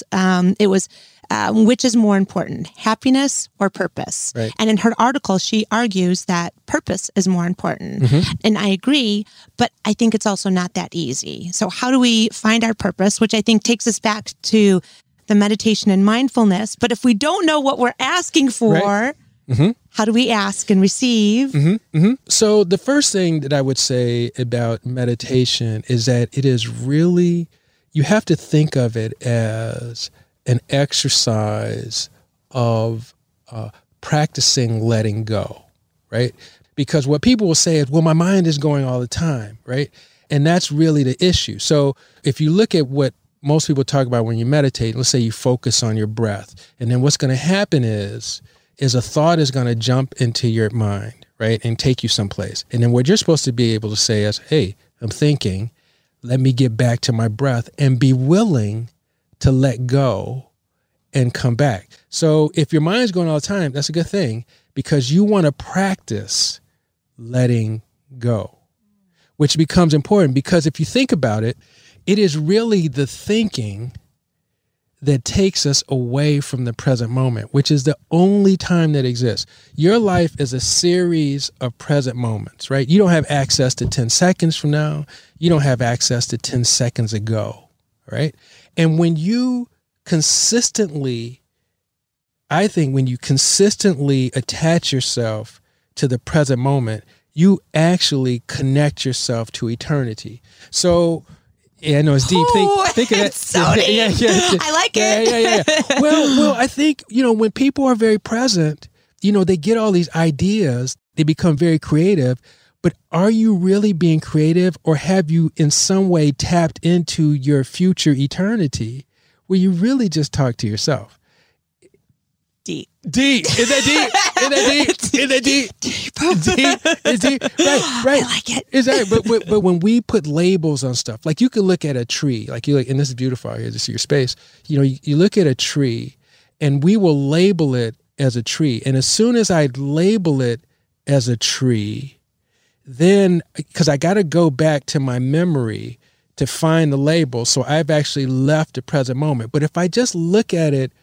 which is more important, happiness or purpose? Right. And in her article, she argues that purpose is more important. And I agree, but I think it's also not that easy. So how do we find our purpose, which I think takes us back to the meditation and mindfulness. But if we don't know what we're asking for, how do we ask and receive? So the first thing that I would say about meditation is that it is really, you have to think of it as an exercise of practicing letting go, right? Because what people will say is, well, my mind is going all the time, right? And that's really the issue. So if you look at what most people talk about when you meditate, let's say you focus on your breath, and then what's going to happen is a thought is going to jump into your mind, right? And take you someplace. And then what you're supposed to be able to say is, hey, I'm thinking, let me get back to my breath and be willing to let go and come back. So if your mind's going all the time, that's a good thing, because you want to practice letting go, which becomes important, because if you think about it, it is really the thinking that takes us away from the present moment, which is the only time that exists. Your life is a series of present moments, right? You don't have access to 10 seconds from now. You don't have access to 10 seconds ago, right? And when you consistently attach yourself to the present moment, you actually connect yourself to eternity. So, yeah, I know it's deep. Think of that. It's so deep. Yeah. I like it. Yeah. Well, I think, when people are very present, they get all these ideas, they become very creative, but are you really being creative, or have you in some way tapped into your future eternity where you really just talk to yourself? Deep. Is that deep? It's deep. Right. I like it. Exactly. But when we put labels on stuff, like you could look at a tree, and this is beautiful out here to see your space. You look at a tree, and we will label it as a tree. And as soon as I label it as a tree, then, because I got to go back to my memory to find the label, so I've actually left the present moment. But if I just look at it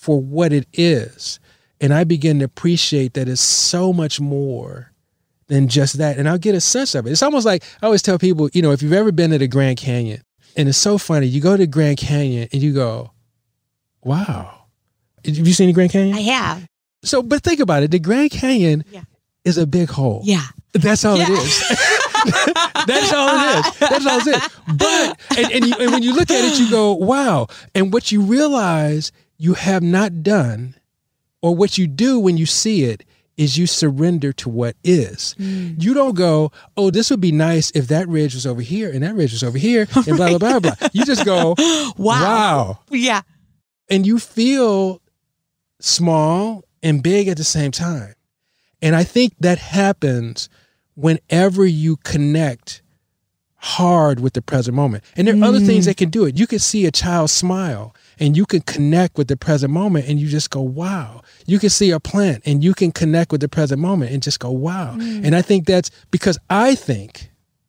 for what it is. And I begin to appreciate that it's so much more than just that. And I'll get a sense of it. It's almost like I always tell people, you know, if you've ever been to the Grand Canyon, and it's so funny, you go to the Grand Canyon and you go, wow. Have you seen the Grand Canyon? I have. So, but think about it. The Grand Canyon is a big hole. Yeah. That's all it is. That's all it is. That's all it is. But, and when you look at it, you go, wow. And what you realize you have not done, or what you do when you see it, is you surrender to what is. You don't go, oh, this would be nice if that ridge was over here and that ridge was over here and blah, blah, blah, blah. You just go, wow. Yeah. And you feel small and big at the same time. And I think that happens whenever you connect hard with the present moment. And there are other things that can do it. You can see a child smile and you can connect with the present moment and you just go, wow. You can see a plant and you can connect with the present moment and just go, wow. And I think that's because I think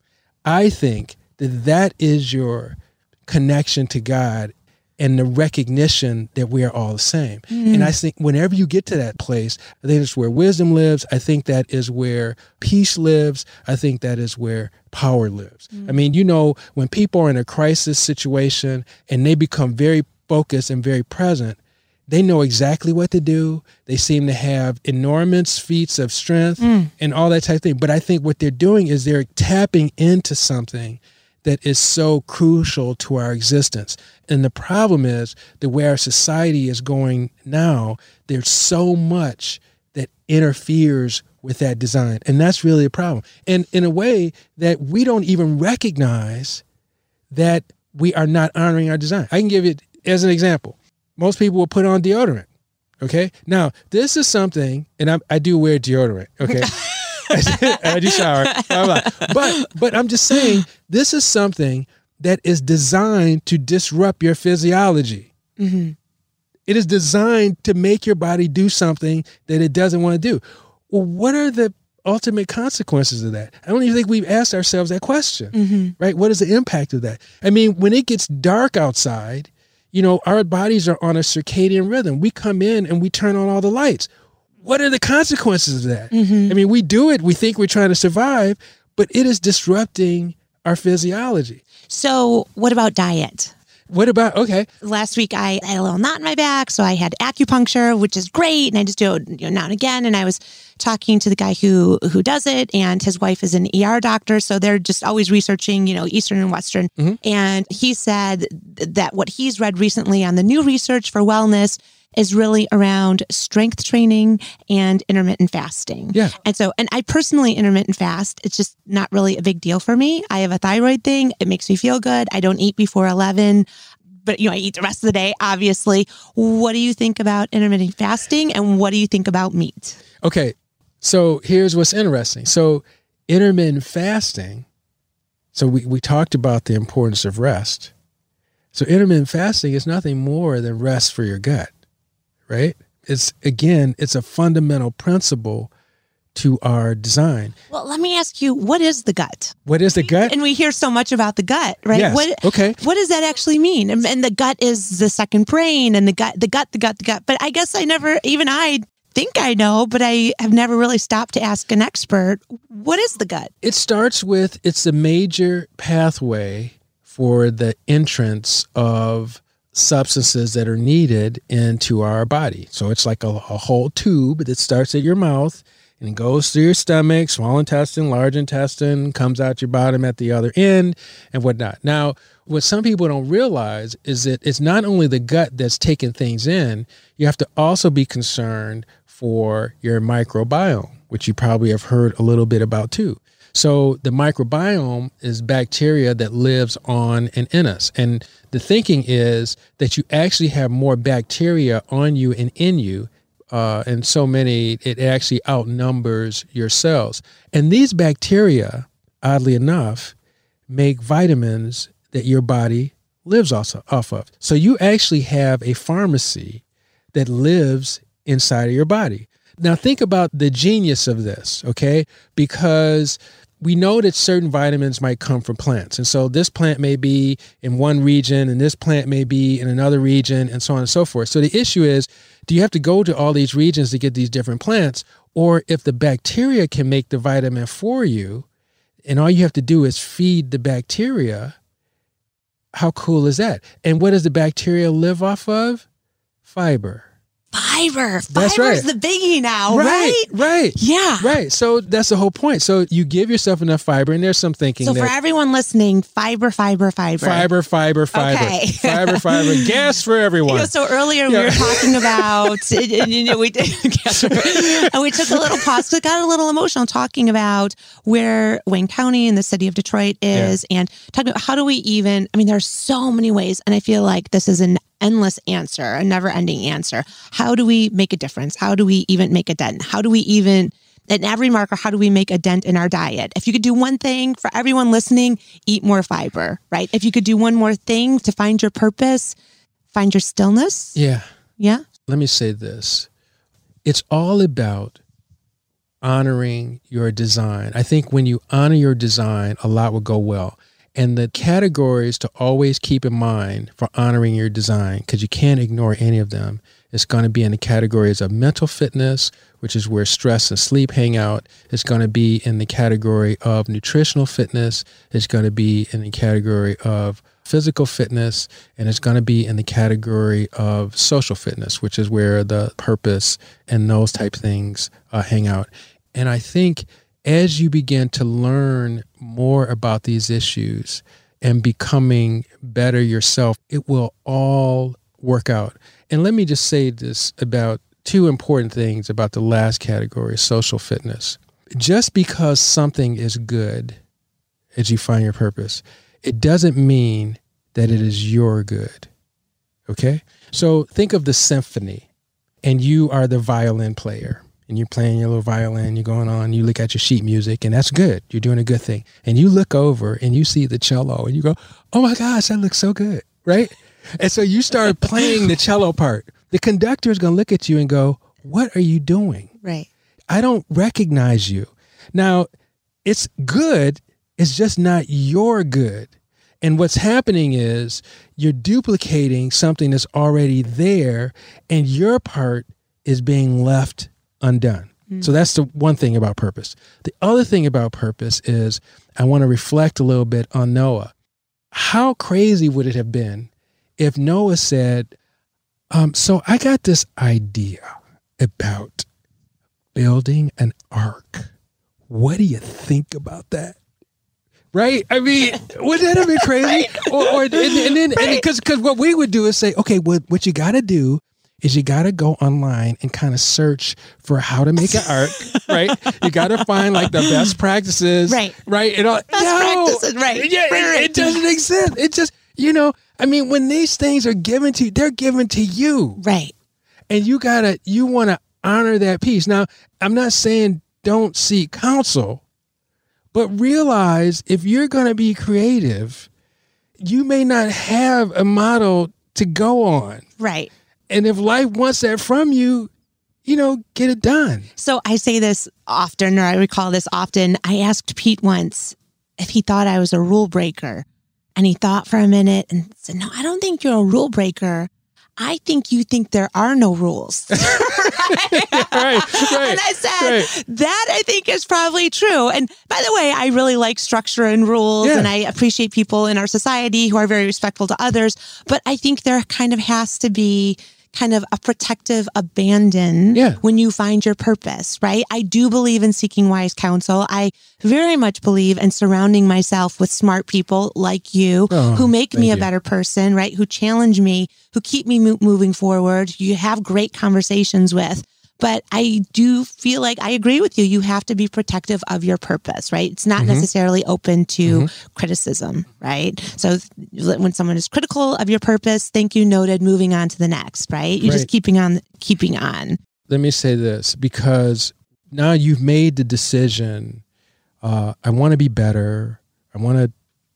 that is your connection to God and the recognition that we are all the same. And I think whenever you get to that place, I think it's where wisdom lives. I think that is where peace lives. I think that is where power lives. I mean, you know, when people are in a crisis situation and they become very focused and very present, they know exactly what to do. They seem to have enormous feats of strength and all that type of thing. But I think what they're doing is they're tapping into something that is so crucial to our existence. And the problem is the way our society is going now, there's so much that interferes with that design. And that's really a problem. And in a way that we don't even recognize that we are not honoring our design. I can give it as an example. Most people will put on deodorant. Okay. Now, this is something, and I do wear deodorant. Okay. I do shower. Blah, blah. But I'm just saying, this is something that is designed to disrupt your physiology. It is designed to make your body do something that it doesn't want to do. Well, what are the ultimate consequences of that? I don't even think we've asked ourselves that question, right? What is the impact of that? I mean, when it gets dark outside, you know, our bodies are on a circadian rhythm. We come in and we turn on all the lights. What are the consequences of that? I mean, we do it. We think we're trying to survive, but it is disrupting our physiology. So what about diet? What about, okay. Last week I had a little knot in my back, so I had acupuncture, which is great. And I just do it now and again. And I was talking to the guy who does it, and his wife is an ER doctor. So they're just always researching, Eastern and Western. And he said that what he's read recently on the new research for wellness is really around strength training and intermittent fasting. Yeah. And I personally intermittent fast. It's just not really a big deal for me. I have a thyroid thing. It makes me feel good. I don't eat before 11, but I eat the rest of the day, obviously. What do you think about intermittent fasting, and what do you think about meat? Okay. So here's what's interesting. So intermittent fasting, so we talked about the importance of rest. So intermittent fasting is nothing more than rest for your gut. Right? It's a fundamental principle to our design. Well, let me ask you, what is the gut? What is the gut? And we hear so much about the gut, right? Yes. What does that actually mean? And the gut is the second brain, and the gut. But I guess I think I know, but I have never really stopped to ask an expert. What is the gut? It starts with, it's a major pathway for the entrance of substances that are needed into our body. So it's like a whole tube that starts at your mouth and goes through your stomach, small intestine, large intestine, comes out your bottom at the other end and whatnot. Now, what some people don't realize is that it's not only the gut that's taking things in, you have to also be concerned for your microbiome, which you probably have heard a little bit about too. So the microbiome is bacteria that lives on and in us. And the thinking is that you actually have more bacteria on you and in you, and so many, it actually outnumbers your cells. And these bacteria, oddly enough, make vitamins that your body lives off of. So you actually have a pharmacy that lives inside of your body. Now think about the genius of this, okay? Because we know that certain vitamins might come from plants. And so this plant may be in one region and this plant may be in another region and so on and so forth. So the issue is, do you have to go to all these regions to get these different plants? Or if the bacteria can make the vitamin for you and all you have to do is feed the bacteria, how cool is that? And what does the bacteria live off of? Fiber. Fiber. That's Fiber's right. the biggie now, right? Right. Yeah. Right. So that's the whole point. So you give yourself enough fiber, and there's some thinking So that for everyone listening, fiber. fiber. Okay. Fiber. Gas for everyone. So earlier we were talking about, we did, and we took a little pause. We got a little emotional talking about where Wayne County and the city of Detroit is, and talking about how do we even. I mean, there's so many ways, and I feel like this is an endless answer, a never-ending answer. How do we make a difference? How do we even make a dent? How do we even, at every marker, how do we make a dent in our diet? If you could do one thing for everyone listening, eat more fiber, right? If you could do one more thing to find your purpose, find your stillness. Yeah. Yeah. Let me say this. It's all about honoring your design. I think when you honor your design, a lot will go well. And the categories to always keep in mind for honoring your design, because you can't ignore any of them, is going to be in the categories of mental fitness, which is where stress and sleep hang out. It's going to be in the category of nutritional fitness. It's going to be in the category of physical fitness. And it's going to be in the category of social fitness, which is where the purpose and those type things hang out. And I think as you begin to learn more about these issues and becoming better yourself, it will all work out. And let me just say this about two important things about the last category, social fitness. Just because something is good as you find your purpose, it doesn't mean that it is your good. Okay? So think of the symphony, and you are the violin player. And you're playing your little violin, you're going on, you look at your sheet music, and that's good. You're doing a good thing. And you look over and you see the cello and you go, oh my gosh, that looks so good, right? And so you start playing the cello part. The conductor is going to look at you and go, what are you doing? Right. I don't recognize you. Now, it's good, it's just not your good. And what's happening is you're duplicating something that's already there, and your part is being left undone. So that's the one thing about purpose. The other thing about purpose is I want to reflect a little bit on Noah. How crazy would it have been if Noah said, so I got this idea about building an ark. What do you think about that? Right? I mean, wouldn't that have been crazy? Right. And then because what we would do is say, okay, what you got to do is you got to go online and kind of search for how to make an ark, right? You got to find like the best practices, right? And all, practices, right? Yeah, it doesn't exist. It just, I mean, when these things are given to you, they're given to you, right? And you want to honor that piece. Now, I'm not saying don't seek counsel, but realize if you're going to be creative, you may not have a model to go on, right? And if life wants that from you, get it done. So I say this often, or I recall this often. I asked Pete once if he thought I was a rule breaker. And he thought for a minute and said, no, I don't think you're a rule breaker. I think you think there are no rules. right. And I said, that I think is probably true. And by the way, I really like structure and rules, and I appreciate people in our society who are very respectful to others. But I think there kind of has to be kind of a protective abandon when you find your purpose, right? I do believe in seeking wise counsel. I very much believe in surrounding myself with smart people like you who make me a better person, right? Who challenge me, who keep me moving forward. You have great conversations with. But I do feel like I agree with you. You have to be protective of your purpose, right? It's not necessarily open to criticism, right? So when someone is critical of your purpose, thank you, noted, moving on to the next, right? You're just keeping on. Let me say this, because now you've made the decision. I want to be better. I want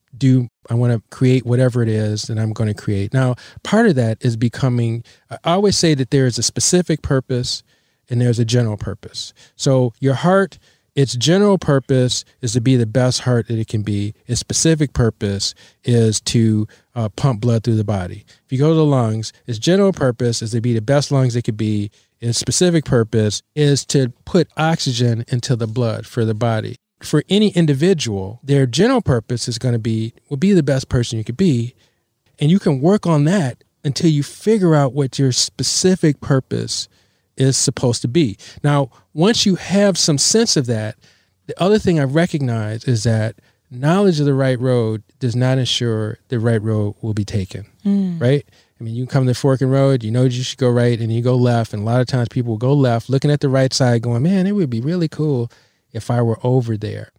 to create whatever it is that I'm going to create. Now, part of that is becoming, I always say that there is a specific purpose and there's a general purpose. So your heart its general purpose is to be the best heart that it can be. Its specific purpose is to pump blood through the body. If you go to the lungs, its general purpose is to be the best lungs it could be. Its specific purpose is to put oxygen into the blood for the body. For any individual, their general purpose is going to be the best person you could be. And you can work on that until you figure out what your specific purpose is supposed to be. Now, once you have some sense of that, the other thing I recognize is that knowledge of the right road does not ensure the right road will be taken, right? I mean, you come to the fork in the road, you know you should go right, and you go left. And a lot of times people will go left, looking at the right side, going, man, it would be really cool if I were over there.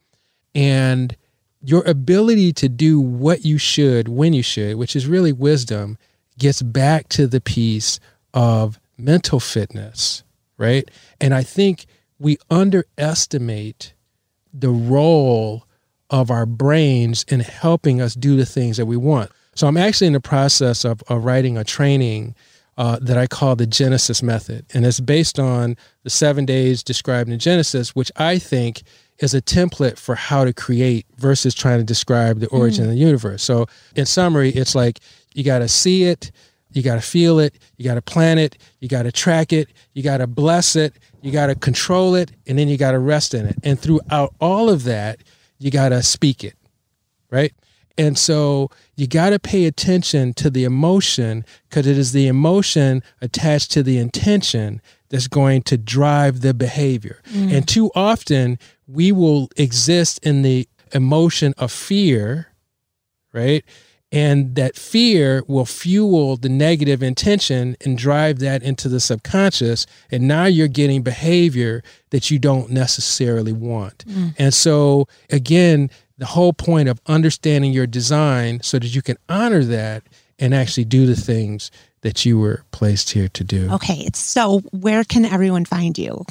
And your ability to do what you should, when you should, which is really wisdom, gets back to the piece of mental fitness, right? And I think we underestimate the role of our brains in helping us do the things that we want. So I'm actually in the process of writing a training that I call the Genesis Method. And it's based on the 7 days described in Genesis, which I think is a template for how to create versus trying to describe the origin of the universe. So in summary, it's like you got to see it, you got to feel it, you got to plan it, you got to track it, you got to bless it, you got to control it, and then you got to rest in it. And throughout all of that, you got to speak it, right? And so you got to pay attention to the emotion, because it is the emotion attached to the intention that's going to drive the behavior. And too often we will exist in the emotion of fear, right? And that fear will fuel the negative intention and drive that into the subconscious. And now you're getting behavior that you don't necessarily want. And so again, the whole point of understanding your design so that you can honor that and actually do the things that you were placed here to do. Okay, so where can everyone find you?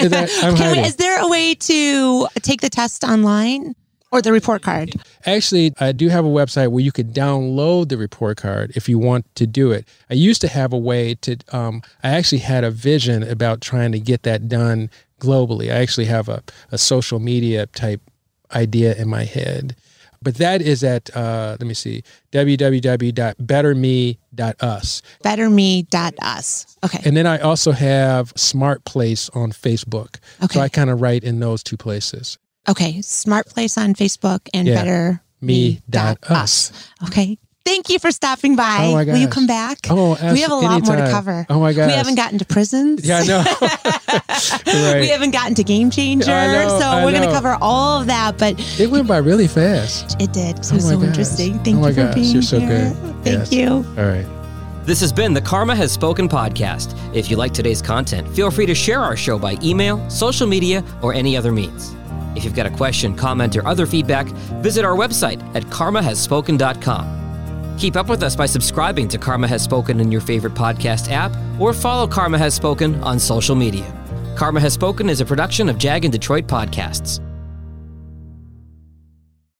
Is there a way to take the test online or the report card? Actually, I do have a website where you could download the report card if you want to do it. I used to have a way to, I actually had a vision about trying to get that done globally. I actually have a social media type idea in my head. But that is at, let me see, www.betterme.us. Betterme.us. Okay. And then I also have Smart Place on Facebook. Okay. So I kind of write in those two places. Okay. Smart Place on Facebook and betterme.us. Okay. Thank you for stopping by. Oh my gosh. Will you come back? Oh, we have a lot more to cover. Oh my gosh. We haven't gotten to prisons. Yeah, I know. Right. We haven't gotten to Game Changer. We're going to cover all of that. But it went by really fast. It did. So it was so interesting. Thank you for being You're so here. good. Thank you. All right. This has been the Karma Has Spoken podcast. If you like today's content, feel free to share our show by email, social media, or any other means. If you've got a question, comment, or other feedback, visit our website at karmahasspoken.com. Keep up with us by subscribing to Karma Has Spoken in your favorite podcast app, or follow Karma Has Spoken on social media. Karma Has Spoken is a production of Jag and Detroit Podcasts.